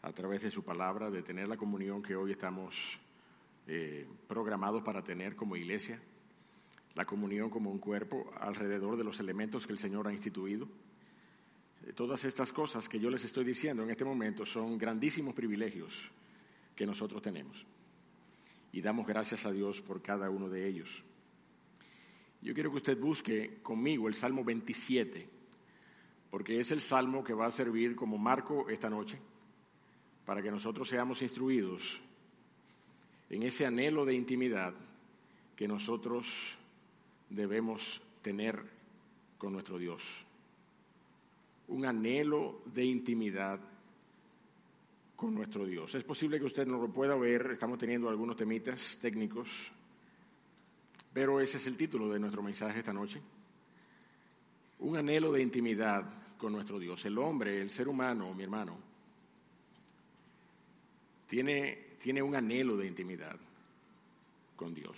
a través de su palabra, de tener la comunión que hoy estamos programados para tener como iglesia, la comunión como un cuerpo alrededor de los elementos que el Señor ha instituido. Todas estas cosas que yo les estoy diciendo en este momento son grandísimos privilegios que nosotros tenemos y damos gracias a Dios por cada uno de ellos. Yo quiero que usted busque conmigo el Salmo 27, porque es el salmo que va a servir como marco esta noche para que nosotros seamos instruidos en ese anhelo de intimidad que nosotros debemos tener con nuestro Dios. Un anhelo de intimidad con nuestro Dios. Es posible que usted no lo pueda ver, estamos teniendo algunos temitas técnicos, pero ese es el título de nuestro mensaje esta noche. Un anhelo de intimidad con nuestro Dios. El hombre, el ser humano, mi hermano, tiene un anhelo de intimidad con Dios.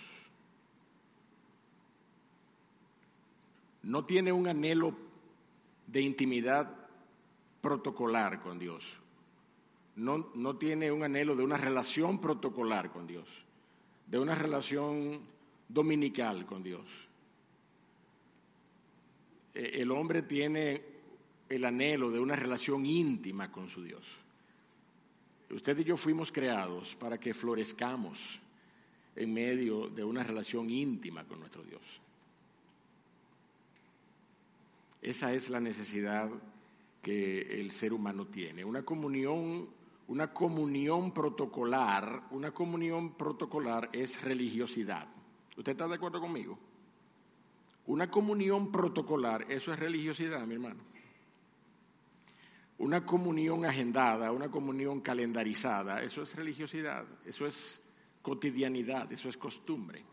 No tiene un anhelo de intimidad protocolar con Dios. No tiene un anhelo de una relación protocolar con Dios, de una relación dominical con Dios. El hombre tiene el anhelo de una relación íntima con su Dios. Usted y yo fuimos creados para que florezcamos en medio de una relación íntima con nuestro Dios. Esa es la necesidad que el ser humano tiene, una comunión protocolar. Una comunión protocolar es religiosidad. ¿Usted está de acuerdo conmigo? Una comunión protocolar, eso es religiosidad, mi hermano. Una comunión agendada, una comunión calendarizada, eso es religiosidad, eso es cotidianidad, eso es costumbre.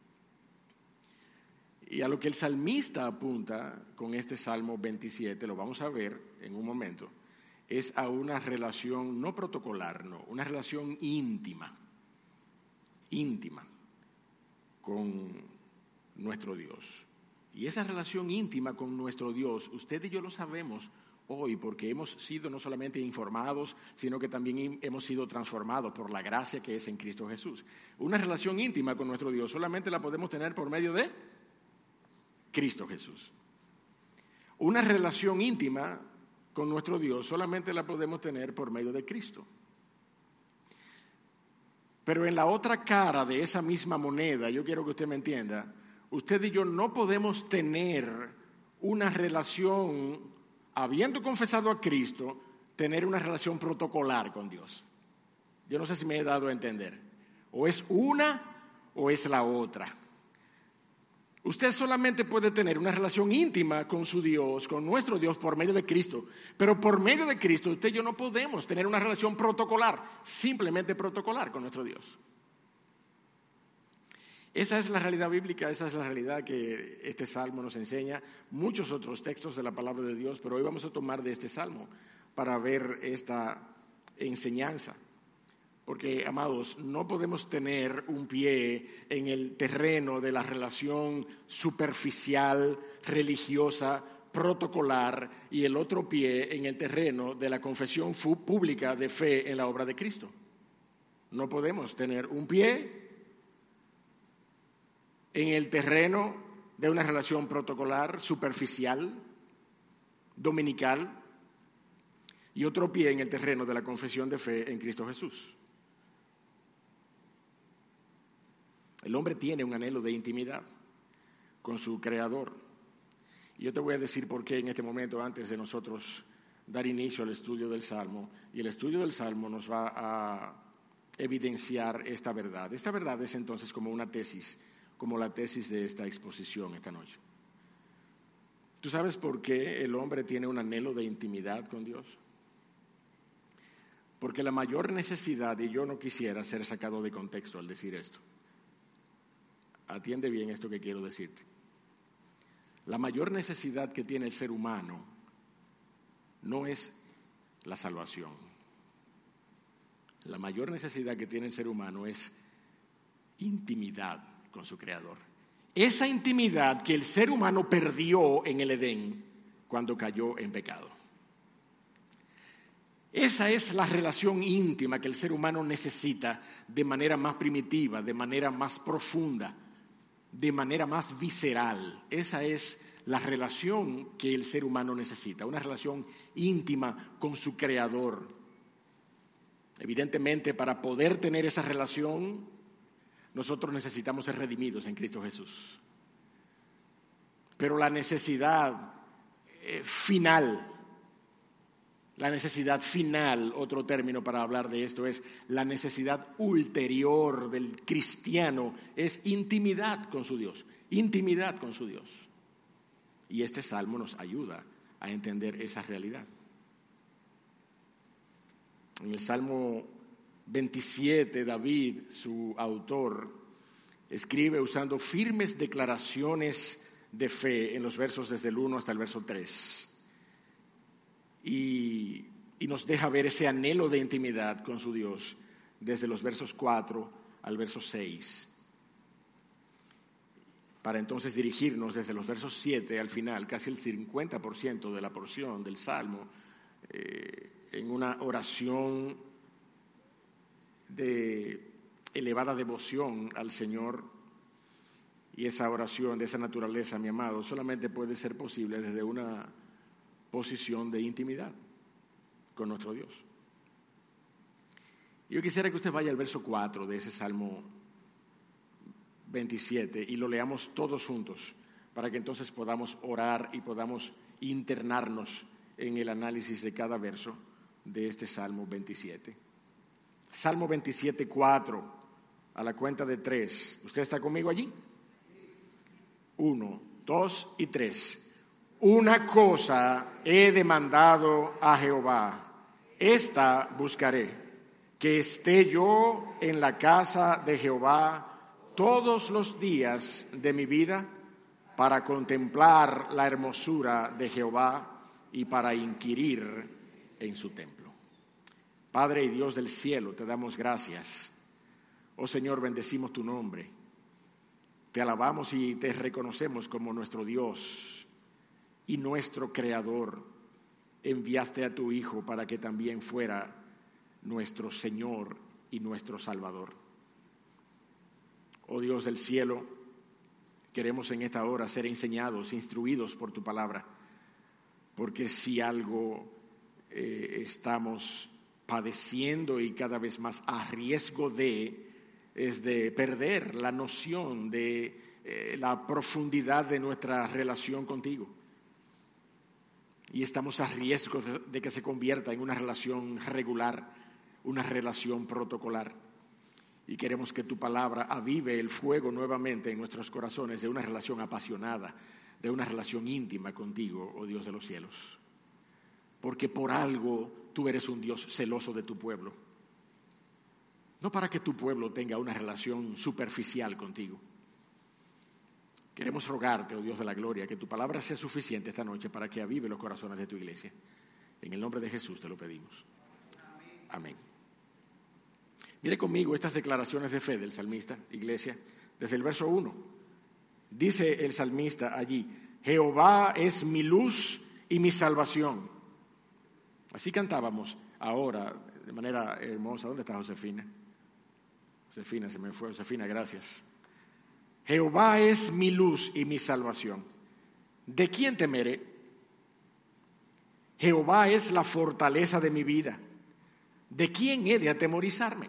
Y a lo que el salmista apunta con este Salmo 27, lo vamos a ver en un momento, es a una relación no protocolar, no, una relación íntima con nuestro Dios. Y esa relación íntima con nuestro Dios, usted y yo lo sabemos hoy porque hemos sido no solamente informados, sino que también hemos sido transformados por la gracia que es en Cristo Jesús. Una relación íntima con nuestro Dios solamente la podemos tener por medio de Cristo Jesús. Una relación íntima con nuestro Dios solamente la podemos tener por medio de Cristo. Pero en la otra cara de esa misma moneda, yo quiero que usted me entienda, usted y yo no podemos tener una relación, habiendo confesado a Cristo, tener una relación protocolar con Dios. Yo no sé si me he dado a entender. O es una o es la otra. Usted solamente puede tener una relación íntima con su Dios, con nuestro Dios, por medio de Cristo. Pero por medio de Cristo, usted y yo no podemos tener una relación protocolar, simplemente protocolar con nuestro Dios. Esa es la realidad bíblica, esa es la realidad que este salmo nos enseña. Muchos otros textos de la palabra de Dios, pero hoy vamos a tomar de este salmo para ver esta enseñanza. Porque, amados, no podemos tener un pie en el terreno de la relación superficial, religiosa, protocolar, y el otro pie en el terreno de la confesión pública de fe en la obra de Cristo. No podemos tener un pie en el terreno de una relación protocolar, superficial, dominical, y otro pie en el terreno de la confesión de fe en Cristo Jesús. El hombre tiene un anhelo de intimidad con su Creador. Y yo te voy a decir por qué en este momento, antes de nosotros dar inicio al estudio del Salmo. Y el estudio del Salmo nos va a evidenciar esta verdad. Esta verdad es entonces como una tesis, como la tesis de esta exposición esta noche. ¿Tú sabes por qué el hombre tiene un anhelo de intimidad con Dios? Porque la mayor necesidad, y yo no quisiera ser sacado de contexto al decir esto, atiende bien esto que quiero decirte. La mayor necesidad que tiene el ser humano no es la salvación. La mayor necesidad que tiene el ser humano es intimidad con su Creador. Esa intimidad que el ser humano perdió en el Edén cuando cayó en pecado. Esa es la relación íntima que el ser humano necesita de manera más primitiva, de manera más profunda, de manera más visceral. Esa es la relación que el ser humano necesita, una relación íntima con su Creador. Evidentemente, para poder tener esa relación, nosotros necesitamos ser redimidos en Cristo Jesús. Pero la necesidad final, otro término para hablar de esto, es la necesidad ulterior del cristiano, es intimidad con su Dios, intimidad con su Dios. Y este salmo nos ayuda a entender esa realidad. En el Salmo 27, David, su autor, escribe usando firmes declaraciones de fe en los versos desde el 1 hasta el verso 3. Y nos deja ver ese anhelo de intimidad con su Dios desde los versos 4 al verso 6. Para entonces dirigirnos desde los versos 7 al final, casi el 50% de la porción del Salmo, en una oración de elevada devoción al Señor. Y esa oración de esa naturaleza, mi amado, solamente puede ser posible desde una posición de intimidad con nuestro Dios. Yo quisiera que usted vaya al verso 4 de ese Salmo 27 y lo leamos todos juntos para que entonces podamos orar y podamos internarnos en el análisis de cada verso de este Salmo 27. Salmo 27, 4, a la cuenta de 3. ¿Usted está conmigo allí? 1, 2 y 3. Una cosa he demandado a Jehová, esta buscaré, que esté yo en la casa de Jehová todos los días de mi vida, para contemplar la hermosura de Jehová y para inquirir en su templo. Padre y Dios del cielo, te damos gracias. Oh Señor, bendecimos tu nombre. Te alabamos y te reconocemos como nuestro Dios y nuestro Creador. Enviaste a tu Hijo para que también fuera nuestro Señor y nuestro Salvador. Oh Dios del cielo, queremos en esta hora ser enseñados, instruidos por tu palabra, porque si algo estamos padeciendo y cada vez más a riesgo es de perder la noción de la profundidad de nuestra relación contigo. Y estamos a riesgo de que se convierta en una relación regular, una relación protocolar. Y queremos que tu palabra avive el fuego nuevamente en nuestros corazones de una relación apasionada, de una relación íntima contigo, oh Dios de los cielos. Porque por algo tú eres un Dios celoso de tu pueblo. No para que tu pueblo tenga una relación superficial contigo. Queremos rogarte, oh Dios de la gloria, que tu palabra sea suficiente esta noche para que avive los corazones de tu iglesia. En el nombre de Jesús te lo pedimos. Amén. Mire conmigo estas declaraciones de fe del salmista, iglesia, desde el verso 1. Dice el salmista allí: Jehová es mi luz y mi salvación. Así cantábamos ahora de manera hermosa. ¿Dónde está Josefina? Josefina, se me fue. Josefina, gracias. Jehová es mi luz y mi salvación. ¿De quién temeré? Jehová es la fortaleza de mi vida. ¿De quién he de atemorizarme?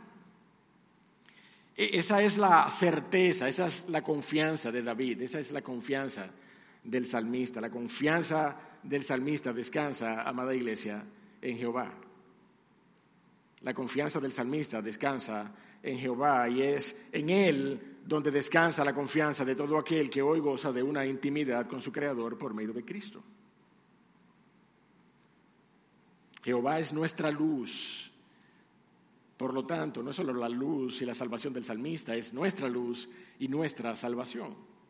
Esa es la certeza, esa es la confianza de David, esa es la confianza del salmista. La confianza del salmista descansa, amada iglesia, en Jehová. La confianza del salmista descansa en Jehová y es en Él donde descansa la confianza de todo aquel que hoy goza de una intimidad con su Creador por medio de Cristo. Jehová es nuestra luz. Por lo tanto, no es solo la luz y la salvación del salmista, es nuestra luz y nuestra salvación.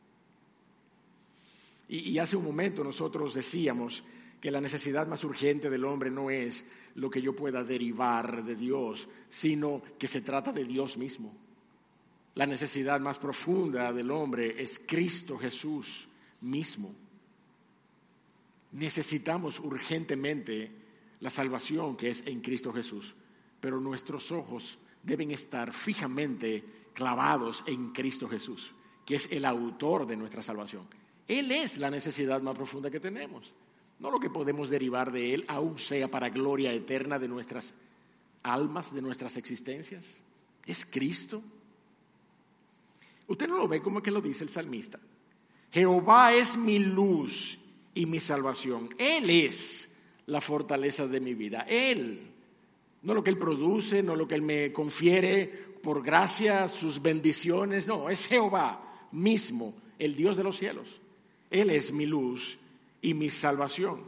Y hace un momento nosotros decíamos que la necesidad más urgente del hombre no es lo que yo pueda derivar de Dios, sino que se trata de Dios mismo. La necesidad más profunda del hombre es Cristo Jesús mismo. Necesitamos urgentemente la salvación que es en Cristo Jesús, pero nuestros ojos deben estar fijamente clavados en Cristo Jesús, que es el autor de nuestra salvación. Él es la necesidad más profunda que tenemos, no lo que podemos derivar de Él, aún sea para gloria eterna de nuestras almas, de nuestras existencias. Es Cristo. Usted no lo ve como que lo dice el salmista. Jehová es mi luz y mi salvación. Él es la fortaleza de mi vida. Él, no lo que Él produce, no lo que Él me confiere por gracia, sus bendiciones. No, es Jehová mismo, el Dios de los cielos. Él es mi luz y mi salvación.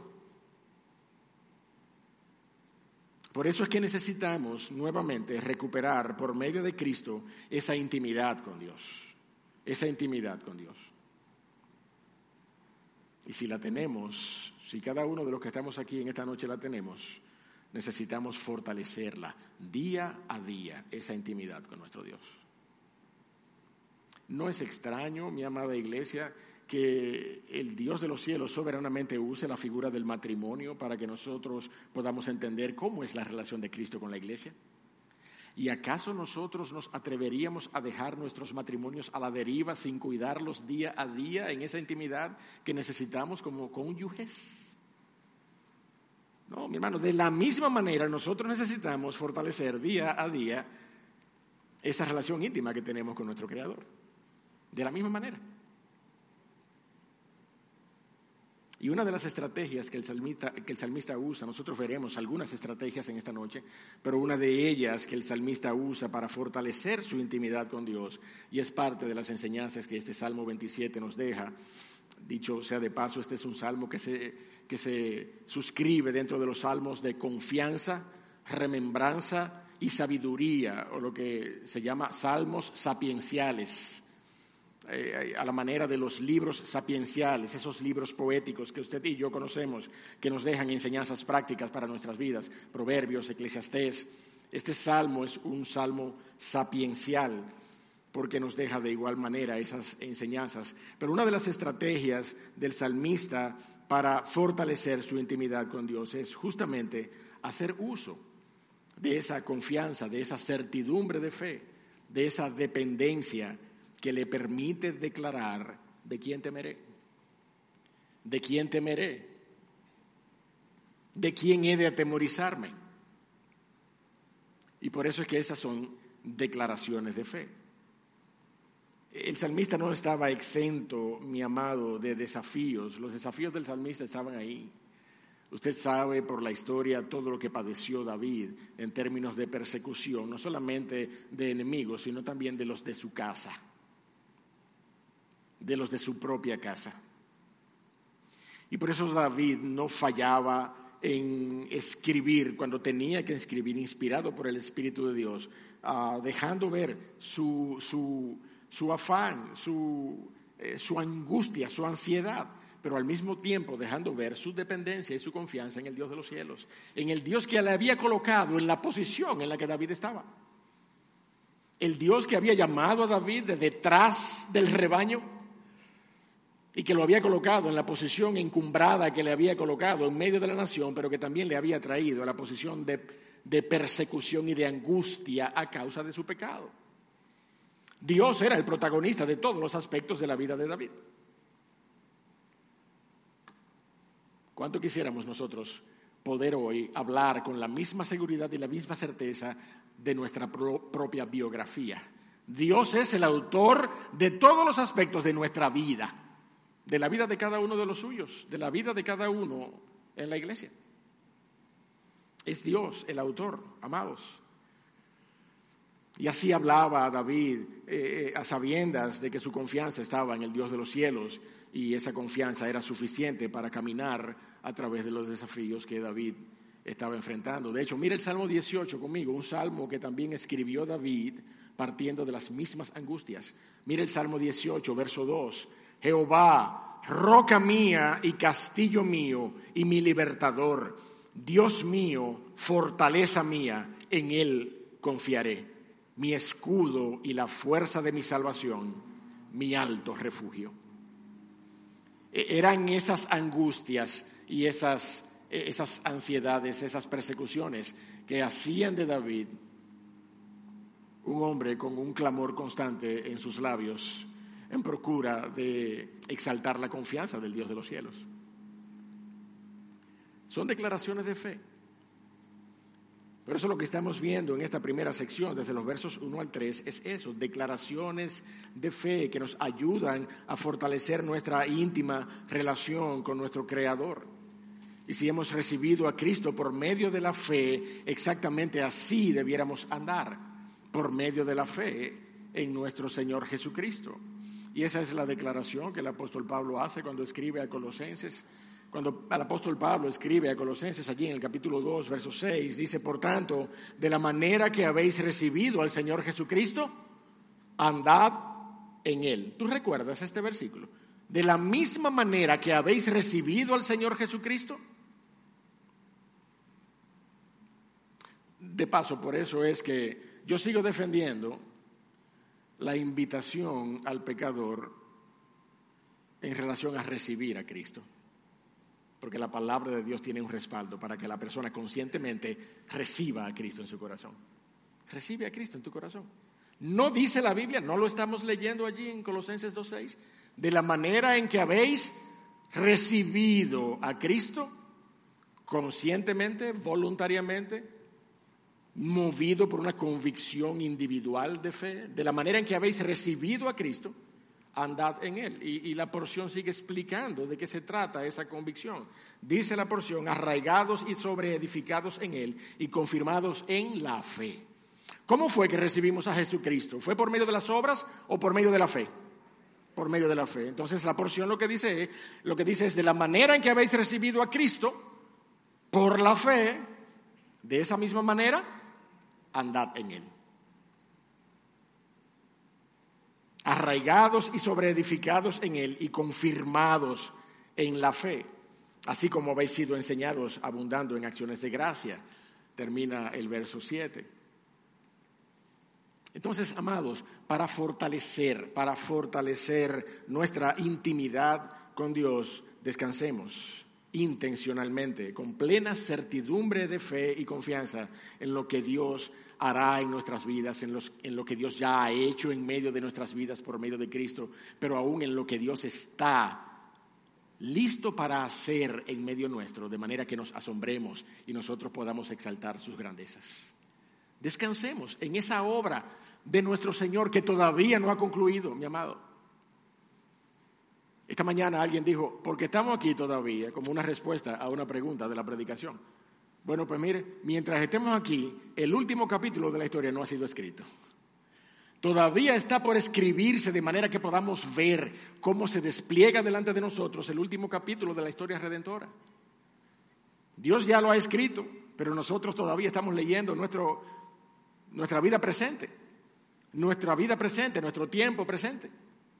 Por eso es que necesitamos nuevamente recuperar por medio de Cristo esa intimidad con Dios. Esa intimidad con Dios. Y si la tenemos, si cada uno de los que estamos aquí en esta noche la tenemos, necesitamos fortalecerla día a día, esa intimidad con nuestro Dios. No es extraño, mi amada iglesia, que el Dios de los cielos soberanamente use la figura del matrimonio para que nosotros podamos entender cómo es la relación de Cristo con la iglesia. ¿Y acaso nosotros nos atreveríamos a dejar nuestros matrimonios a la deriva sin cuidarlos día a día en esa intimidad que necesitamos como cónyuges? No, mi hermano, de la misma manera nosotros necesitamos fortalecer día a día esa relación íntima que tenemos con nuestro Creador. De la misma manera. Y una de las estrategias que el salmista usa, nosotros veremos algunas estrategias en esta noche, pero una de ellas que el salmista usa para fortalecer su intimidad con Dios, y es parte de las enseñanzas que este Salmo 27 nos deja. Dicho sea de paso, este es un salmo que se suscribe dentro de los salmos de confianza, remembranza y sabiduría, o lo que se llama salmos sapienciales. A la manera de los libros sapienciales, esos libros poéticos que usted y yo conocemos, que nos dejan enseñanzas prácticas para nuestras vidas, Proverbios, Eclesiastés. Este salmo es un salmo sapiencial porque nos deja de igual manera esas enseñanzas. Pero una de las estrategias del salmista para fortalecer su intimidad con Dios es justamente hacer uso de esa confianza, de esa certidumbre de fe, de esa dependencia que le permite declarar: ¿de quién temeré? ¿De quién temeré? ¿De quién he de atemorizarme? Y por eso es que esas son declaraciones de fe. El salmista no estaba exento, mi amado, de desafíos. Los desafíos del salmista estaban ahí. Usted sabe por la historia todo lo que padeció David en términos de persecución, no solamente de enemigos, sino también de los de su casa, de los de su propia casa. Y por eso David no fallaba en escribir cuando tenía que escribir, inspirado por el Espíritu de Dios, dejando ver su afán, su angustia, su ansiedad, pero al mismo tiempo dejando ver su dependencia y su confianza en el Dios de los cielos, en el Dios que le había colocado en la posición en la que David estaba. El Dios que había llamado a David de detrás del rebaño y que lo había colocado en la posición encumbrada que le había colocado en medio de la nación, pero que también le había traído a la posición de persecución y de angustia a causa de su pecado. Dios era el protagonista de todos los aspectos de la vida de David. ¿Cuánto quisiéramos nosotros poder hoy hablar con la misma seguridad y la misma certeza de nuestra propia biografía? Dios es el autor de todos los aspectos de nuestra vida, de la vida de cada uno de los suyos, de la vida de cada uno en la iglesia. Es Dios el autor, amados. Y así hablaba David a sabiendas de que su confianza estaba en el Dios de los cielos, y esa confianza era suficiente para caminar a través de los desafíos que David estaba enfrentando. De hecho, mira el Salmo 18 conmigo, un salmo que también escribió David partiendo de las mismas angustias. Mira el Salmo 18, verso 2. Jehová, roca mía y castillo mío y mi libertador, Dios mío, fortaleza mía, en Él confiaré, mi escudo y la fuerza de mi salvación, mi alto refugio. Eran esas angustias y esas esas ansiedades, esas persecuciones que hacían de David un hombre con un clamor constante en sus labios en procura de exaltar la confianza del Dios de los cielos. Son declaraciones de fe. Por eso lo que estamos viendo en esta primera sección, desde los versos 1 al 3, es eso, declaraciones de fe que nos ayudan a fortalecer nuestra íntima relación con nuestro Creador. Y si hemos recibido a Cristo por medio de la fe, exactamente así debiéramos andar, por medio de la fe en nuestro Señor Jesucristo. Y esa es la declaración que el apóstol Pablo hace cuando escribe a Colosenses. Cuando el apóstol Pablo escribe a Colosenses allí en el capítulo 2, verso 6, dice, por tanto, de la manera que habéis recibido al Señor Jesucristo, andad en Él. ¿Tú recuerdas este versículo? De la misma manera que habéis recibido al Señor Jesucristo. De paso, por eso es que yo sigo defendiendo la invitación al pecador en relación a recibir a Cristo. Porque la palabra de Dios tiene un respaldo para que la persona conscientemente reciba a Cristo en su corazón. Recibe a Cristo en tu corazón. No dice la Biblia, no lo estamos leyendo allí en Colosenses 2:6, de la manera en que habéis recibido a Cristo, conscientemente, voluntariamente, movido por una convicción individual de fe, de la manera en que habéis recibido a Cristo, andad en Él. Y la porción sigue explicando de qué se trata esa convicción. Dice la porción, arraigados y sobreedificados en Él y confirmados en la fe. ¿Cómo fue que recibimos a Jesucristo? ¿Fue por medio de las obras o por medio de la fe? Por medio de la fe. Entonces la porción lo que dice es de la manera en que habéis recibido a Cristo, por la fe, de esa misma manera, andad en Él. Arraigados y sobreedificados en Él y confirmados en la fe, así como habéis sido enseñados, abundando en acciones de gracia. Termina el verso 7. Entonces, amados, para fortalecer nuestra intimidad con Dios, descansemos intencionalmente, con plena certidumbre de fe y confianza en lo que Dios hará en nuestras vidas, en lo que Dios ya ha hecho en medio de nuestras vidas por medio de Cristo, pero aún en lo que Dios está listo para hacer en medio nuestro, de manera que nos asombremos y nosotros podamos exaltar sus grandezas. Descansemos en esa obra de nuestro Señor que todavía no ha concluido, mi amado. Esta mañana alguien dijo, ¿por qué estamos aquí todavía? Como una respuesta a una pregunta de la predicación. Bueno, pues mire, mientras estemos aquí, el último capítulo de la historia no ha sido escrito. Todavía está por escribirse de manera que podamos ver cómo se despliega delante de nosotros el último capítulo de la historia redentora. Dios ya lo ha escrito, pero nosotros todavía estamos leyendo nuestra vida presente, nuestro tiempo presente.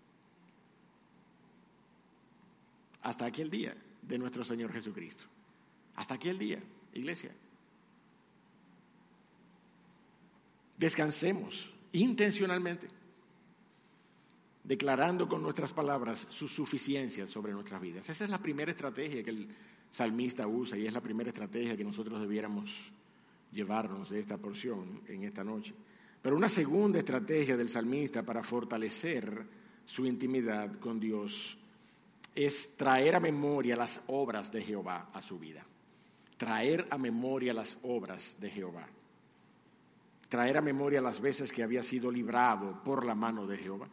Hasta aquel día de nuestro Señor Jesucristo. Hasta aquel día, iglesia. Descansemos intencionalmente, declarando con nuestras palabras su suficiencia sobre nuestras vidas. Esa es la primera estrategia que el salmista usa y es la primera estrategia que nosotros debiéramos llevarnos de esta porción en esta noche. Pero una segunda estrategia del salmista para fortalecer su intimidad con Dios es traer a memoria las obras de Jehová a su vida. Traer a memoria las obras de Jehová. Traer a memoria las veces que había sido librado por la mano de Jehová.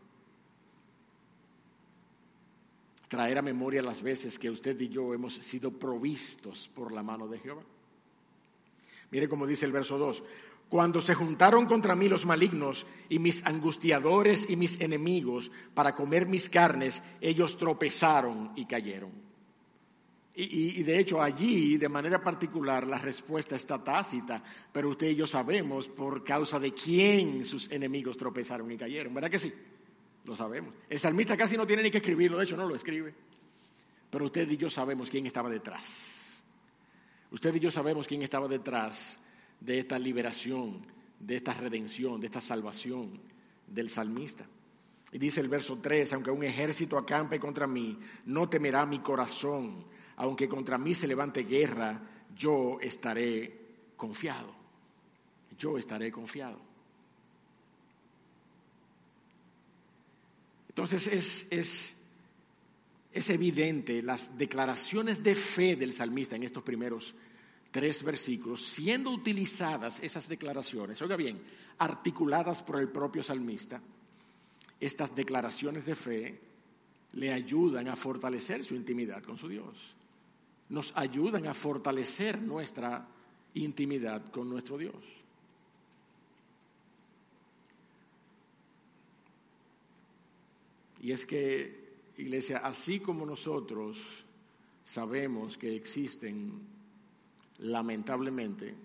Traer a memoria las veces que usted y yo hemos sido provistos por la mano de Jehová. Mire cómo dice el verso 2. Cuando se juntaron contra mí los malignos y mis angustiadores y mis enemigos para comer mis carnes, ellos tropezaron y cayeron. Y de hecho allí, de manera particular, la respuesta está tácita, pero usted y yo sabemos por causa de quién sus enemigos tropezaron y cayeron. ¿Verdad que sí? Lo sabemos. El salmista casi no tiene ni que escribirlo, de hecho no lo escribe. Pero usted y yo sabemos quién estaba detrás. Usted y yo sabemos quién estaba detrás de esta liberación, de esta redención, de esta salvación del salmista. Y dice el verso 3, aunque un ejército acampe contra mí, no temerá mi corazón. aunque contra mí se levante guerra, yo estaré confiado. Yo estaré confiado. Entonces es evidente las declaraciones de fe del salmista en estos primeros 3 versículos, siendo utilizadas esas declaraciones, oiga bien, articuladas por el propio salmista. Estas declaraciones de fe le ayudan a fortalecer su intimidad con su Dios. Nos ayudan a fortalecer nuestra intimidad con nuestro Dios. Y es que, iglesia, así como nosotros sabemos que existen, lamentablemente,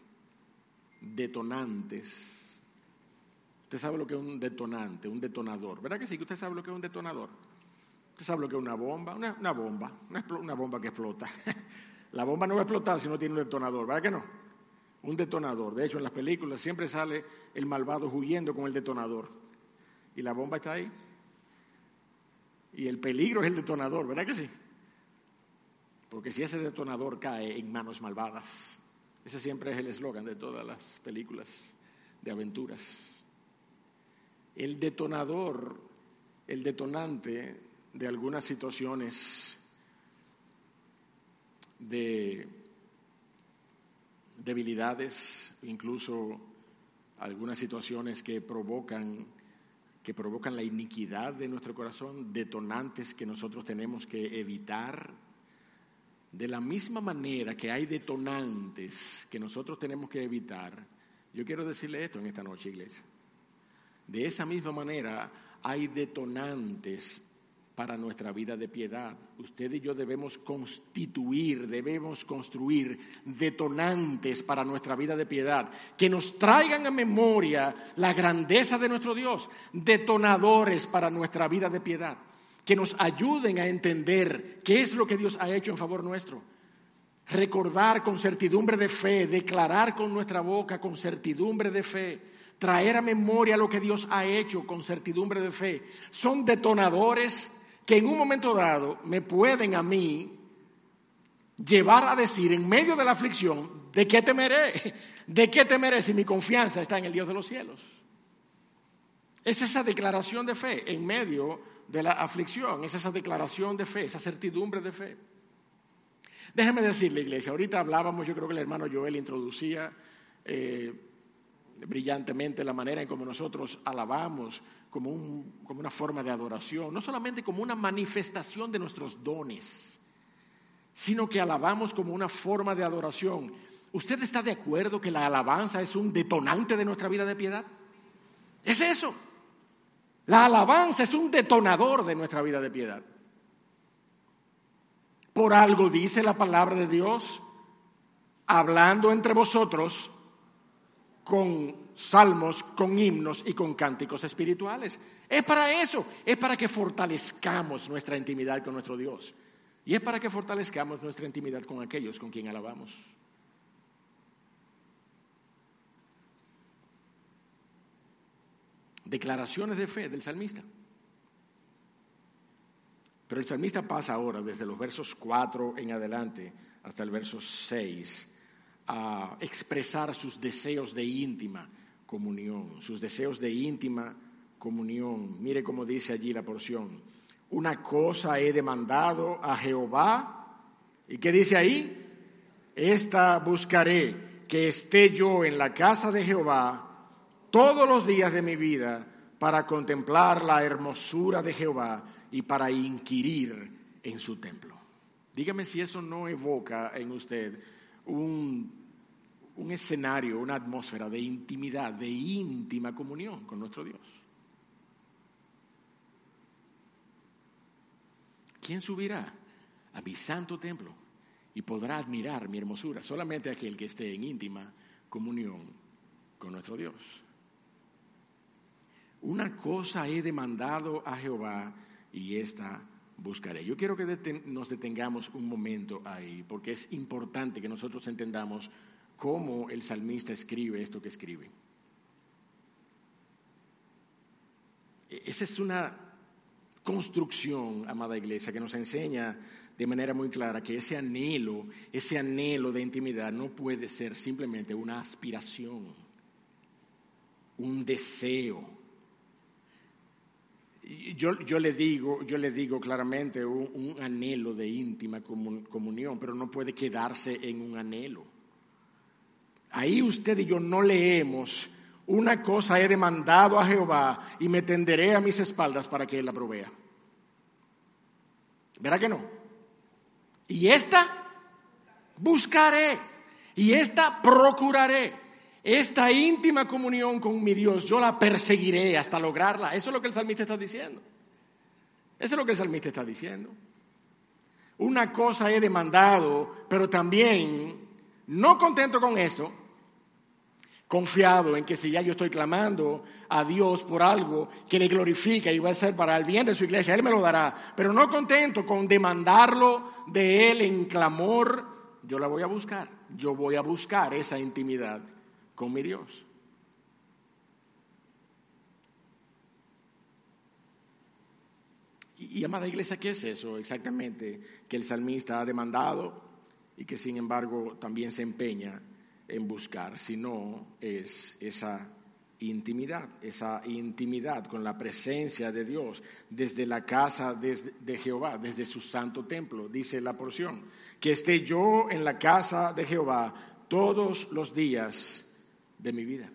detonantes. Usted sabe lo que es un detonante, un detonador. ¿Verdad que sí? Que usted sabe lo que es un detonador. Usted sabe lo que es una bomba, una bomba que explota. La bomba no va a explotar si no tiene un detonador, ¿verdad que no? Un detonador. De hecho, en las películas siempre sale el malvado huyendo con el detonador. Y la bomba está ahí. Y el peligro es el detonador, ¿verdad que sí? Porque si ese detonador cae en manos malvadas, ese siempre es el eslogan de todas las películas de aventuras. El detonador, el detonante de algunas situaciones de debilidades, incluso algunas situaciones que provocan la iniquidad de nuestro corazón, detonantes que nosotros tenemos que evitar. De la misma manera que hay detonantes que nosotros tenemos que evitar, yo quiero decirle esto en esta noche, iglesia. De esa misma manera hay detonantes para nuestra vida de piedad. Usted y yo debemos construir detonantes para nuestra vida de piedad, que nos traigan a memoria la grandeza de nuestro Dios, detonadores para nuestra vida de piedad, que nos ayuden a entender qué es lo que Dios ha hecho en favor nuestro. Recordar con certidumbre de fe, declarar con nuestra boca con certidumbre de fe, traer a memoria lo que Dios ha hecho con certidumbre de fe. Son detonadores que en un momento dado me pueden a mí llevar a decir en medio de la aflicción, ¿de qué temeré? ¿De qué temeré si mi confianza está en el Dios de los cielos? Es esa declaración de fe en medio de la aflicción, es esa declaración de fe, esa certidumbre de fe. Déjeme decirle, iglesia, ahorita hablábamos, yo creo que el hermano Joel introducía brillantemente la manera en cómo nosotros alabamos como una forma de adoración, no solamente como una manifestación de nuestros dones, sino que alabamos como una forma de adoración. ¿Usted está de acuerdo que la alabanza es un detonante de nuestra vida de piedad? Es eso. La alabanza es un detonador de nuestra vida de piedad. Por algo dice la palabra de Dios, hablando entre vosotros con salmos, con himnos y con cánticos espirituales. Es para eso, es para que fortalezcamos nuestra intimidad con nuestro Dios. Y es para que fortalezcamos nuestra intimidad con aquellos con quien alabamos. Declaraciones de fe del salmista. Pero el salmista pasa ahora desde los versos 4 en adelante hasta el verso 6 a expresar sus deseos de íntima comunión, sus deseos de íntima comunión. Mire cómo dice allí la porción. Una cosa he demandado a Jehová. ¿Y qué dice ahí? Esta buscaré, que esté yo en la casa de Jehová todos los días de mi vida para contemplar la hermosura de Jehová y para inquirir en su templo. Dígame si eso no evoca en usted un escenario, una atmósfera de intimidad, de íntima comunión con nuestro Dios. ¿Quién subirá a mi santo templo y podrá admirar mi hermosura? Solamente aquel que esté en íntima comunión con nuestro Dios. Una cosa he demandado a Jehová y esta buscaré. Yo quiero que nos detengamos un momento ahí, porque es importante que nosotros entendamos cómo el salmista escribe esto que escribe. Esa es una construcción, amada iglesia, que nos enseña de manera muy clara que ese anhelo de intimidad no puede ser simplemente una aspiración, un deseo. Yo le digo claramente un anhelo de íntima comunión, pero no puede quedarse en un anhelo. Ahí usted y yo no leemos: una cosa he demandado a Jehová y me tenderé a mis espaldas para que Él la provea. ¿Verá que no? Y esta buscaré, y esta procuraré. Esta íntima comunión con mi Dios, yo la perseguiré hasta lograrla. Eso es lo que el salmista está diciendo. Eso es lo que el salmista está diciendo. Una cosa he demandado, pero también, no contento con esto, confiado en que si ya yo estoy clamando a Dios por algo que le glorifica y va a ser para el bien de su iglesia, Él me lo dará. Pero no contento con demandarlo de Él en clamor, yo la voy a buscar. Yo voy a buscar esa intimidad con mi Dios. Y amada iglesia, ¿qué es eso exactamente que el salmista ha demandado y que sin embargo también se empeña en buscar? Si no es esa intimidad con la presencia de Dios desde la casa de Jehová, desde su santo templo. Dice la porción: que esté yo en la casa de Jehová todos los días de mi vida.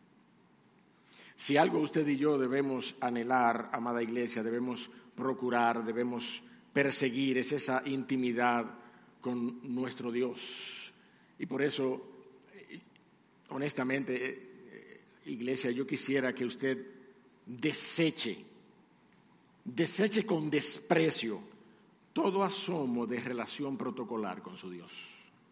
Si algo usted y yo debemos anhelar, amada iglesia, debemos procurar, debemos perseguir, es esa intimidad con nuestro Dios. Y por eso, honestamente, iglesia, yo quisiera que usted deseche con desprecio todo asomo de relación protocolar con su Dios.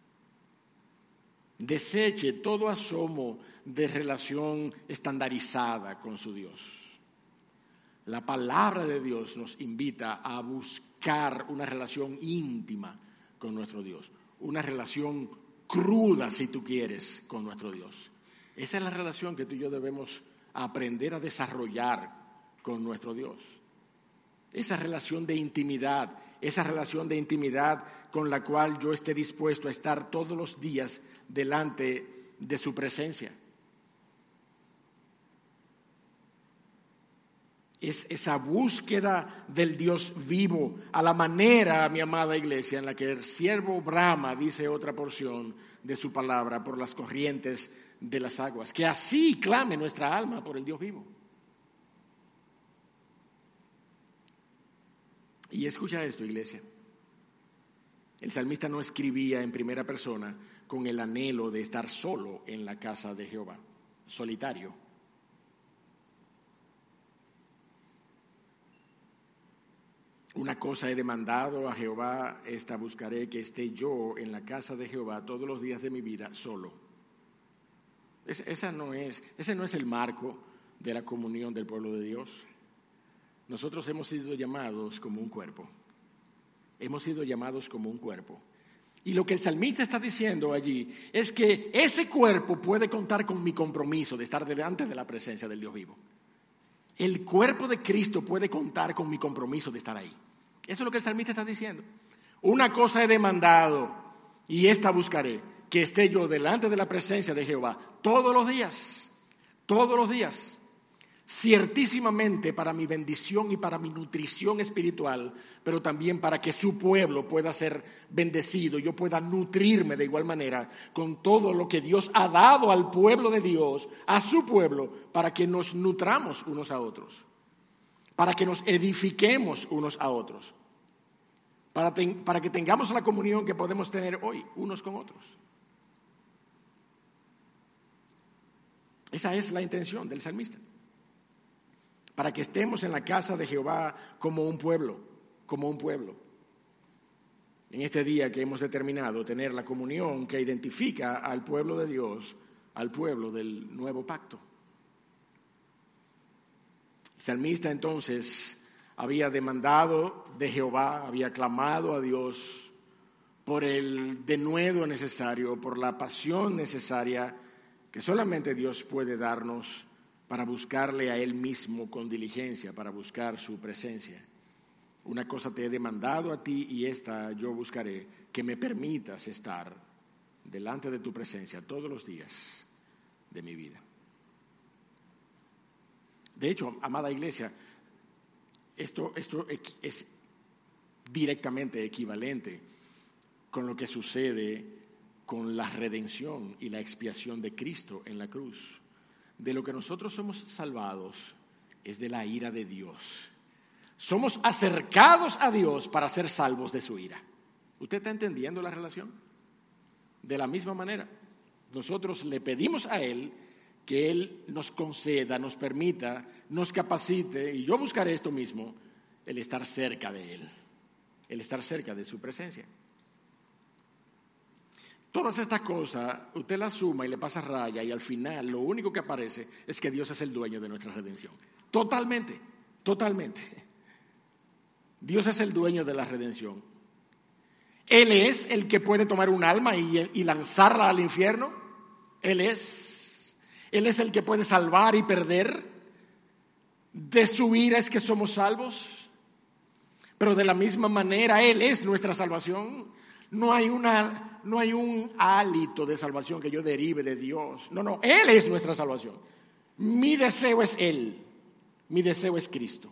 Deseche todo asomo de relación estandarizada con su Dios. La palabra de Dios nos invita a buscar una relación íntima con nuestro Dios, una relación cruda, si tú quieres, con nuestro Dios. Esa es la relación que tú y yo debemos aprender a desarrollar con nuestro Dios. Esa relación de intimidad con la cual yo esté dispuesto a estar todos los días delante de su presencia. Es esa búsqueda del Dios vivo a la manera, mi amada iglesia, en la que el siervo brama, dice otra porción de su palabra, por las corrientes de las aguas. Que así clame nuestra alma por el Dios vivo. Y escucha esto, iglesia. El salmista no escribía en primera persona con el anhelo de estar solo en la casa de Jehová, solitario. Una cosa he demandado a Jehová, esta buscaré, que esté yo en la casa de Jehová todos los días de mi vida solo. Ese no es el marco de la comunión del pueblo de Dios. Nosotros hemos sido llamados como un cuerpo. Hemos sido llamados como un cuerpo. Y lo que el salmista está diciendo allí es que ese cuerpo puede contar con mi compromiso de estar delante de la presencia del Dios vivo. El cuerpo de Cristo puede contar con mi compromiso de estar ahí. Eso es lo que el salmista está diciendo. Una cosa he demandado y esta buscaré, que esté yo delante de la presencia de Jehová todos los días, ciertísimamente para mi bendición y para mi nutrición espiritual, pero también para que su pueblo pueda ser bendecido, yo pueda nutrirme de igual manera con todo lo que Dios ha dado al pueblo de Dios, a su pueblo, para que nos nutramos unos a otros, para que nos edifiquemos unos a otros, para que tengamos la comunión que podemos tener hoy unos con otros. Esa es la intención del salmista. Para que estemos en la casa de Jehová como un pueblo. En este día que hemos determinado tener la comunión que identifica al pueblo de Dios, al pueblo del nuevo pacto. El salmista entonces había demandado de Jehová, había clamado a Dios por el denuedo necesario, por la pasión necesaria que solamente Dios puede darnos para buscarle a Él mismo con diligencia, para buscar su presencia. Una cosa te he demandado a ti y esta yo buscaré, que me permitas estar delante de tu presencia todos los días de mi vida. De hecho, amada iglesia, esto es directamente equivalente con lo que sucede con la redención y la expiación de Cristo en la cruz. De lo que nosotros somos salvados es de la ira de Dios. Somos acercados a Dios para ser salvos de su ira. ¿Usted está entendiendo la relación? De la misma manera, nosotros le pedimos a Él que Él nos conceda, nos permita, nos capacite, y yo buscaré esto mismo, el estar cerca de Él, el estar cerca de su presencia. Todas estas cosas, usted las suma y le pasa raya, y al final lo único que aparece es que Dios es el dueño de nuestra redención. Totalmente, totalmente. Dios es el dueño de la redención. Él es el que puede tomar un alma y lanzarla al infierno. Él es el que puede salvar y perder. De su ira es que somos salvos. Pero de la misma manera, Él es nuestra salvación. No hay un hálito de salvación que yo derive de Dios. No, Él es nuestra salvación. Mi deseo es Él. Mi deseo es Cristo.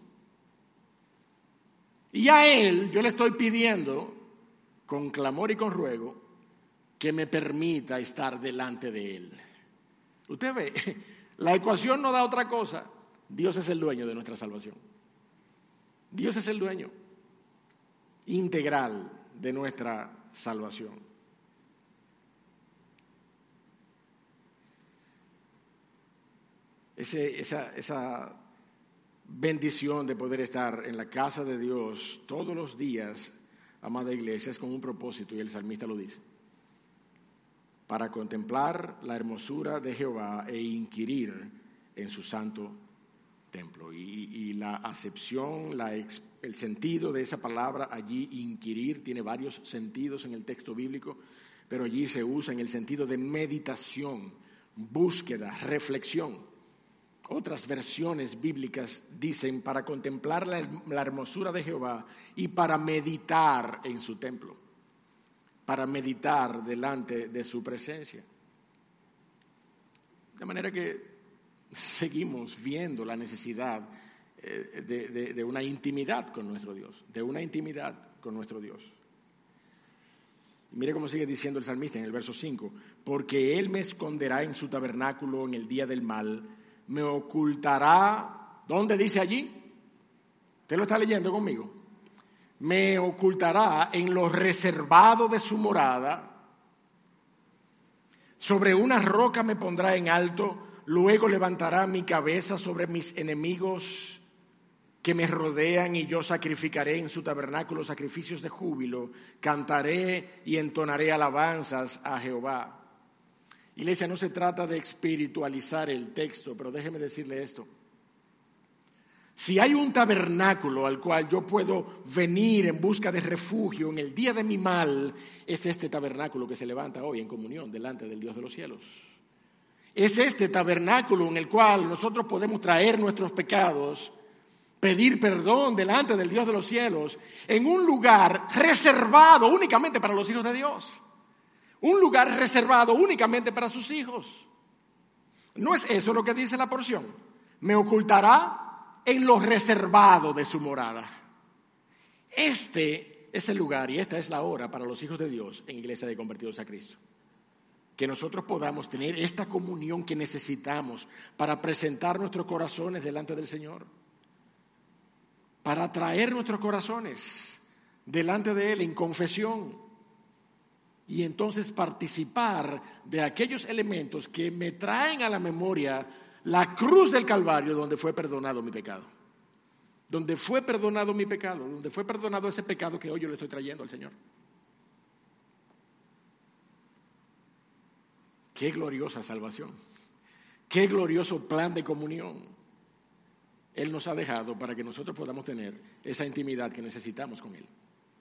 Y a Él yo le estoy pidiendo, con clamor y con ruego, que me permita estar delante de Él. Usted ve, la ecuación no da otra cosa. Dios es el dueño de nuestra salvación. Dios es el dueño integral de nuestra salvación. Esa bendición de poder estar en la casa de Dios todos los días, amada iglesia, es con un propósito, y el salmista lo dice: para contemplar la hermosura de Jehová e inquirir en su santo templo. Y la acepción, el sentido de esa palabra allí, inquirir, tiene varios sentidos en el texto bíblico, pero allí se usa en el sentido de meditación, búsqueda, reflexión. Otras versiones bíblicas dicen para contemplar la hermosura de Jehová y para meditar en su templo, para meditar delante de su presencia. De manera que seguimos viendo la necesidad de una intimidad con nuestro Dios, de una intimidad con nuestro Dios. Mire cómo sigue diciendo el salmista en el verso 5: porque Él me esconderá en su tabernáculo en el día del mal, me ocultará. ¿Dónde dice allí? ¿Usted lo está leyendo conmigo? Me ocultará en lo reservado de su morada. Sobre una roca me pondrá en alto, luego levantará mi cabeza sobre mis enemigos que me rodean, y yo sacrificaré en su tabernáculo sacrificios de júbilo, cantaré y entonaré alabanzas a Jehová. Iglesia, no se trata de espiritualizar el texto, pero déjeme decirle esto. Si hay un tabernáculo al cual yo puedo venir en busca de refugio en el día de mi mal, es este tabernáculo que se levanta hoy en comunión delante del Dios de los cielos. Es este tabernáculo en el cual nosotros podemos traer nuestros pecados, pedir perdón delante del Dios de los cielos, en un lugar reservado únicamente para los hijos de Dios. Un lugar reservado únicamente para sus hijos. ¿No es eso lo que dice la porción? Me ocultará en lo reservado de su morada. Este es el lugar y esta es la hora para los hijos de Dios en Iglesia de Convertidos a Cristo. Que nosotros podamos tener esta comunión que necesitamos para presentar nuestros corazones delante del Señor. Para traer nuestros corazones delante de Él en confesión. Y entonces participar de aquellos elementos que me traen a la memoria la cruz del Calvario, donde fue perdonado mi pecado. Donde fue perdonado mi pecado, donde fue perdonado ese pecado que hoy yo le estoy trayendo al Señor. Qué gloriosa salvación. Qué glorioso plan de comunión Él nos ha dejado para que nosotros podamos tener esa intimidad que necesitamos con Él.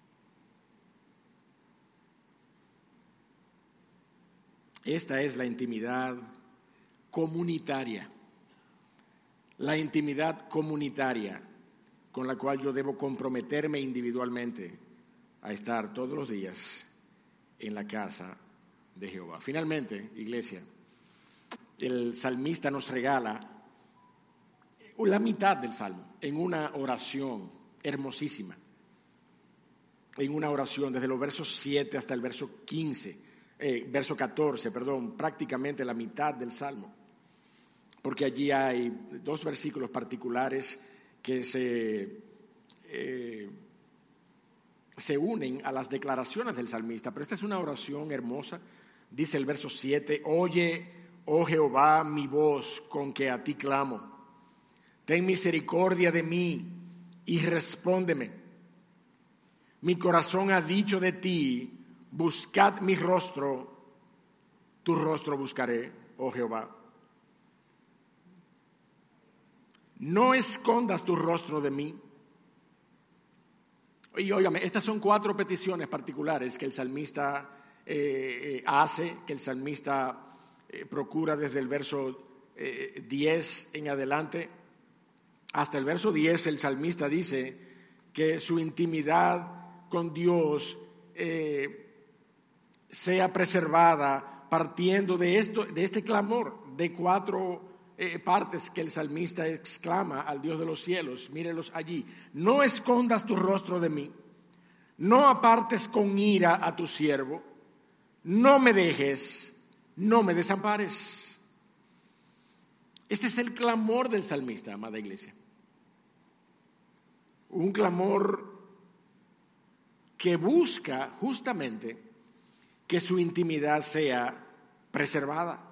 Esta es la intimidad comunitaria. La intimidad comunitaria con la cual yo debo comprometerme individualmente a estar todos los días en la casa de Jehová. Finalmente, iglesia, el salmista nos regala la mitad del salmo en una oración hermosísima, en una oración desde los versos 7 hasta el verso 14, prácticamente la mitad del salmo, porque allí hay dos versículos particulares que se unen a las declaraciones del salmista, pero esta es una oración hermosa. Dice el verso 7, oye, oh Jehová, mi voz con que a ti clamo. Ten misericordia de mí y respóndeme. Mi corazón ha dicho de ti, buscad mi rostro, tu rostro buscaré, oh Jehová. No escondas tu rostro de mí. Y óigame, estas son 4 peticiones particulares que el salmista hace, que el salmista procura desde el verso 10 en adelante. Hasta el verso 10 el salmista dice que su intimidad con Dios sea preservada partiendo de este clamor de 4 partes que el salmista exclama al Dios de los cielos. Mírelos allí. No escondas tu rostro de mí, no apartes con ira a tu siervo, no me dejes, no me desampares. Este es el clamor del salmista, amada iglesia. Un clamor que busca justamente que su intimidad sea preservada.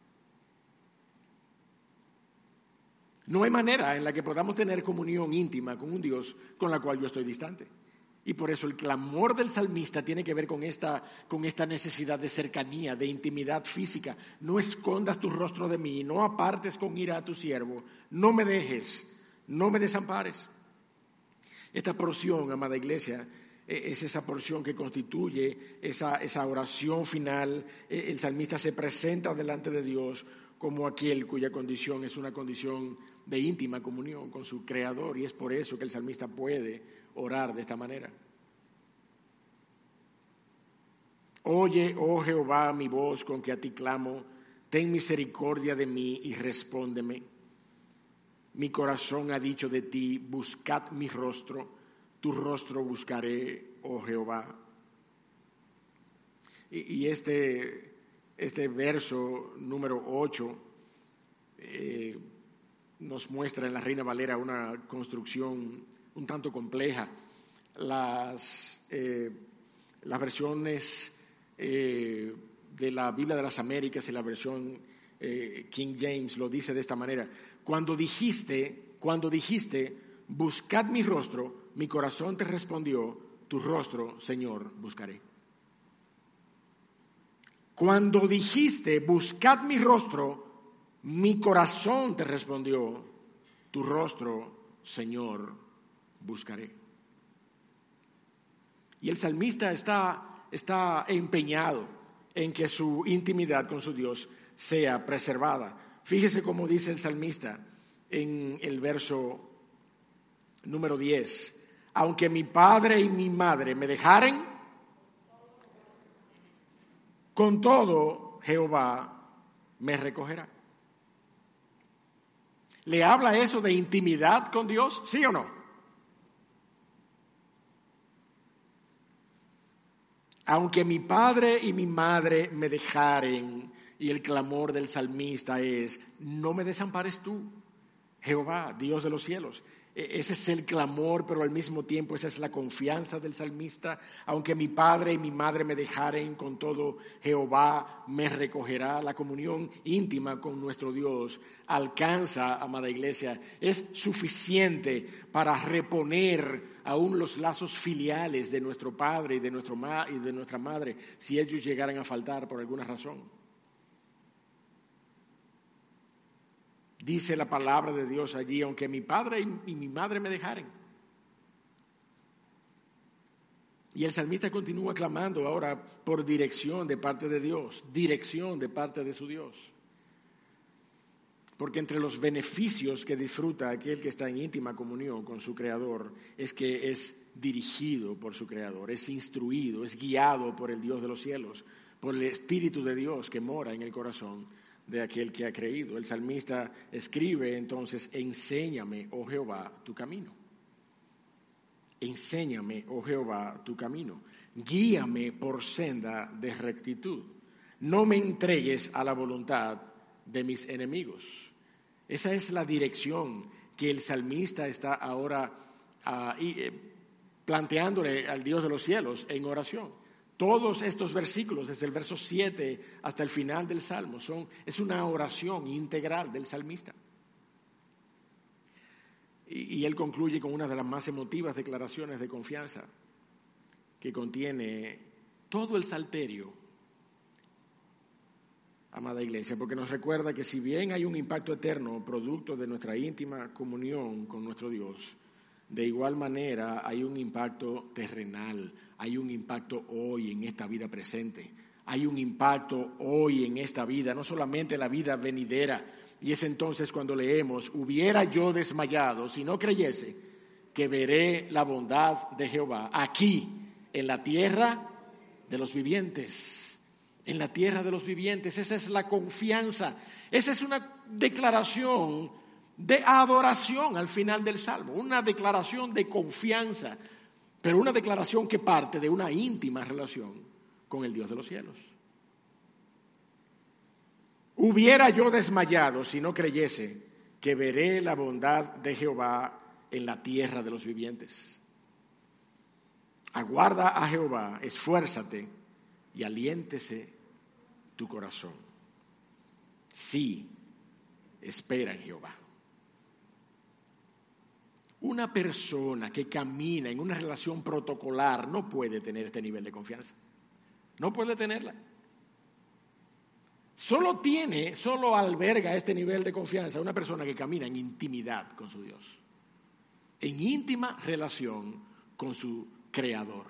No hay manera en la que podamos tener comunión íntima con un Dios con la cual yo estoy distante. Y por eso el clamor del salmista tiene que ver con esta necesidad de cercanía, de intimidad física. No escondas tu rostro de mí, no apartes con ira a tu siervo, no me dejes, no me desampares. Esta porción, amada iglesia, es esa porción que constituye esa oración final. El salmista se presenta delante de Dios como aquel cuya condición es una condición de íntima comunión con su Creador, y es por eso que el salmista puede orar de esta manera. Oye, oh Jehová, mi voz con que a ti clamo, ten misericordia de mí y respóndeme. Mi corazón ha dicho de ti, buscad mi rostro, tu rostro buscaré, oh Jehová. Y este verso número 8 nos muestra en la Reina Valera una construcción un tanto compleja. Las versiones de la Biblia de las Américas y la versión King James lo dice de esta manera: cuando dijiste, buscad mi rostro, mi corazón te respondió, tu rostro, Señor, buscaré. Cuando dijiste, buscad mi rostro, mi corazón te respondió, tu rostro, Señor, buscaré. Y el salmista está empeñado en que su intimidad con su Dios sea preservada. Fíjese cómo dice el salmista en el verso número 10. Aunque mi padre y mi madre me dejaren, con todo Jehová me recogerá. ¿Le habla eso de intimidad con Dios? ¿Sí o no? Aunque mi padre y mi madre me dejaren, y el clamor del salmista es, no me desampares tú, Jehová, Dios de los cielos. Ese es el clamor, pero al mismo tiempo esa es la confianza del salmista. Aunque mi padre y mi madre me dejaren, con todo Jehová me recogerá. La comunión íntima con nuestro Dios alcanza, amada iglesia, es suficiente para reponer aún los lazos filiales de nuestro padre y de nuestra madre, si ellos llegaran a faltar por alguna razón. Dice la palabra de Dios allí, aunque mi padre y mi madre me dejaren. Y el salmista continúa clamando ahora por dirección de parte de Dios, dirección de parte de su Dios. porque entre los beneficios que disfruta aquel que está en íntima comunión con su Creador es que es dirigido por su Creador, es instruido, es guiado por el Dios de los cielos, por el Espíritu de Dios que mora en el corazón de aquel que ha creído. El salmista escribe entonces: enséñame, oh Jehová, tu camino. Enséñame, oh Jehová, tu camino. Guíame por senda de rectitud. No me entregues a la voluntad de mis enemigos. Esa es la dirección que el salmista está ahora planteándole al Dios de los cielos en oración. Todos estos versículos, desde el verso 7 hasta el final del Salmo, es una oración integral del salmista. Y él concluye con una de las más emotivas declaraciones de confianza que contiene todo el salterio, amada iglesia, porque nos recuerda que si bien hay un impacto eterno producto de nuestra íntima comunión con nuestro Dios, de igual manera hay un impacto terrenal, hay un impacto hoy en esta vida presente, hay un impacto hoy en esta vida, no solamente la vida venidera. Y es entonces cuando leemos: hubiera yo desmayado si no creyese que veré la bondad de Jehová aquí en la tierra de los vivientes. En la tierra de los vivientes. Esa es la confianza. Esa es una declaración de adoración al final del Salmo, una declaración de confianza, pero una declaración que parte de una íntima relación con el Dios de los cielos. Hubiera yo desmayado si no creyese que veré la bondad de Jehová en la tierra de los vivientes. Aguarda a Jehová, esfuérzate y aliéntese tu corazón. Sí, espera en Jehová. Una persona que camina en una relación protocolar no puede tener este nivel de confianza. No puede tenerla. Solo alberga este nivel de confianza una persona que camina en intimidad con su Dios, en íntima relación con su Creador.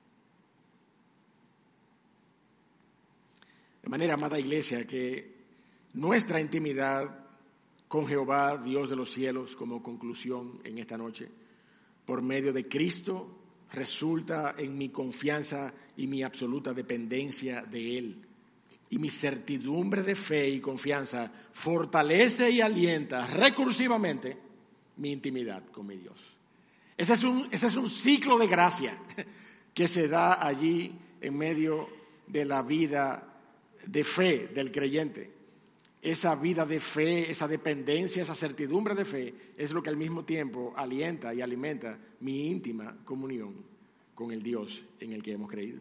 De manera, amada iglesia, que nuestra intimidad con Jehová, Dios de los cielos, como conclusión en esta noche, por medio de Cristo, resulta en mi confianza y mi absoluta dependencia de Él. Y mi certidumbre de fe y confianza fortalece y alienta recursivamente mi intimidad con mi Dios. Ese es un ciclo de gracia que se da allí en medio de la vida de fe del creyente. Esa vida de fe, esa dependencia, esa certidumbre de fe es lo que al mismo tiempo alienta y alimenta mi íntima comunión con el Dios en el que hemos creído.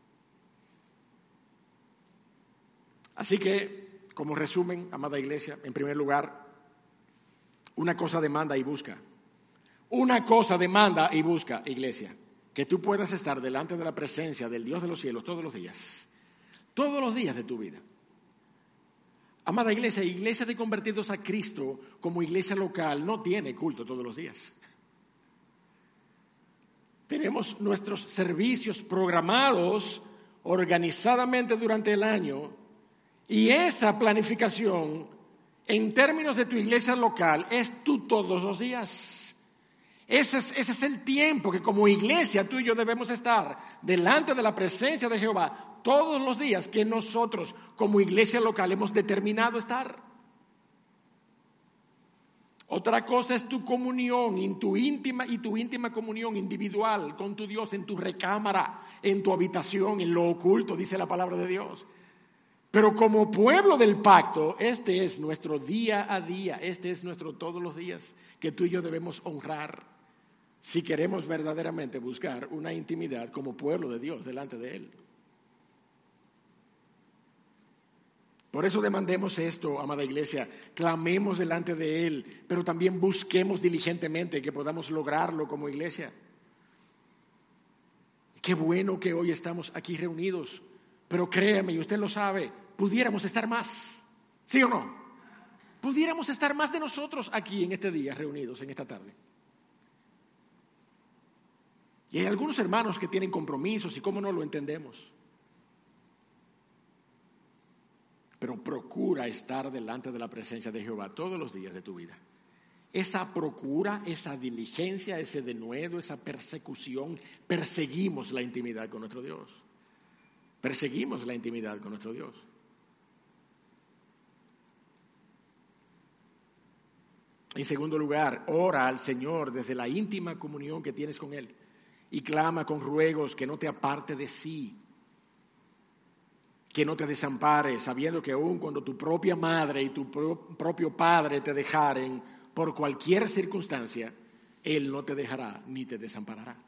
Así que, como resumen, amada iglesia, en primer lugar, una cosa demanda y busca. Una cosa demanda y busca, iglesia, que tú puedas estar delante de la presencia del Dios de los cielos todos los días de tu vida. Amada iglesia, iglesia de convertidos a Cristo como iglesia local no tiene culto todos los días. Tenemos nuestros servicios programados organizadamente durante el año y esa planificación en términos de tu iglesia local es tú todos los días. Ese es el tiempo que como iglesia tú y yo debemos estar delante de la presencia de Jehová todos los días que nosotros como iglesia local hemos determinado estar. Otra cosa es tu comunión y tu íntima comunión individual con tu Dios en tu recámara, en tu habitación, en lo oculto, dice la palabra de Dios. Pero como pueblo del pacto, este es nuestro día a día, este es nuestro todos los días que tú y yo debemos honrar si queremos verdaderamente buscar una intimidad como pueblo de Dios delante de Él. Por eso demandemos esto, amada iglesia, clamemos delante de Él, pero también busquemos diligentemente que podamos lograrlo como iglesia. Qué bueno que hoy estamos aquí reunidos, pero créame, y usted lo sabe, pudiéramos estar más, ¿sí o no? Pudiéramos estar más de nosotros aquí en este día reunidos, en esta tarde. Y hay algunos hermanos que tienen compromisos y cómo no lo entendemos. pero procura estar delante de la presencia de Jehová todos los días de tu vida. Esa procura, esa diligencia, ese denuedo, esa persecución, perseguimos la intimidad con nuestro Dios. Perseguimos la intimidad con nuestro Dios. En segundo lugar, ora al Señor desde la íntima comunión que tienes con Él y clama con ruegos que no te aparte de sí, que no te desampare, sabiendo que aun cuando tu propia madre y tu propio padre te dejaren por cualquier circunstancia, Él no te dejará ni te desamparará.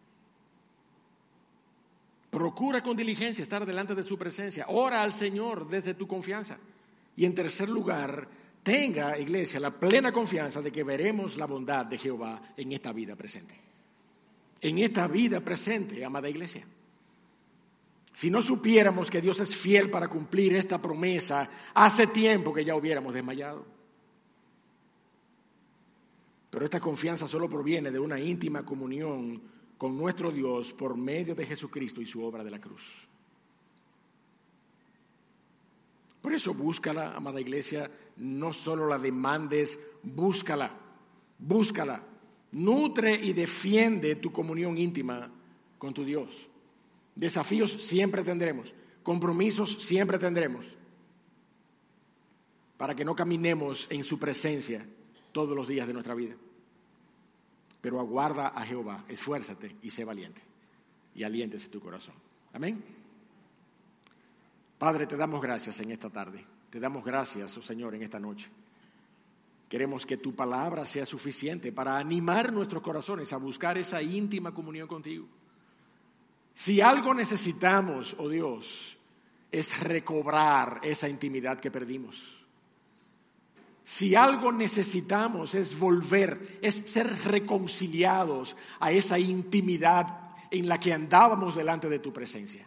Procura con diligencia estar delante de su presencia. Ora al Señor desde tu confianza. Y en tercer lugar, tenga, iglesia, la plena confianza de que veremos la bondad de Jehová en esta vida presente. En esta vida presente, amada iglesia. Si no supiéramos que Dios es fiel para cumplir esta promesa, hace tiempo que ya hubiéramos desmayado. Pero esta confianza solo proviene de una íntima comunión con nuestro Dios por medio de Jesucristo y su obra de la cruz. Por eso búscala, amada iglesia, no solo la demandes, búscala, búscala. Nutre y defiende tu comunión íntima con tu Dios. Desafíos siempre tendremos, compromisos siempre tendremos, para que no caminemos en su presencia todos los días de nuestra vida. Pero aguarda a Jehová, esfuérzate y sé valiente, y aliéntese tu corazón. Amén. Padre, te damos gracias en esta tarde, te damos gracias, oh Señor, en esta noche. Queremos que tu palabra sea suficiente para animar nuestros corazones a buscar esa íntima comunión contigo. Si algo necesitamos, oh Dios, es recobrar esa intimidad que perdimos. Si algo necesitamos es volver, es ser reconciliados a esa intimidad en la que andábamos delante de tu presencia.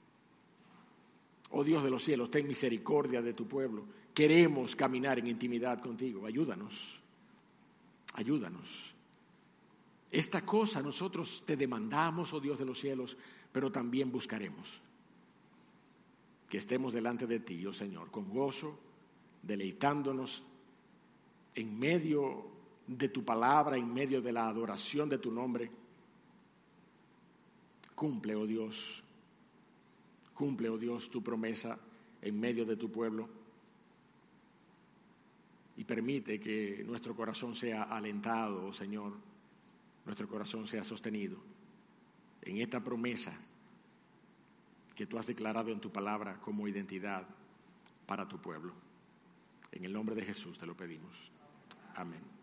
Oh Dios de los cielos, ten misericordia de tu pueblo. Queremos caminar en intimidad contigo. Ayúdanos, ayúdanos. Esta cosa nosotros te demandamos, oh Dios de los cielos, pero también buscaremos que estemos delante de ti, oh Señor, con gozo, deleitándonos en medio de tu palabra, en medio de la adoración de tu nombre. Cumple, oh Dios, tu promesa en medio de tu pueblo y permite que nuestro corazón sea alentado, oh Señor, nuestro corazón sea sostenido en esta promesa que tú has declarado en tu palabra como identidad para tu pueblo. En el nombre de Jesús te lo pedimos. Amén.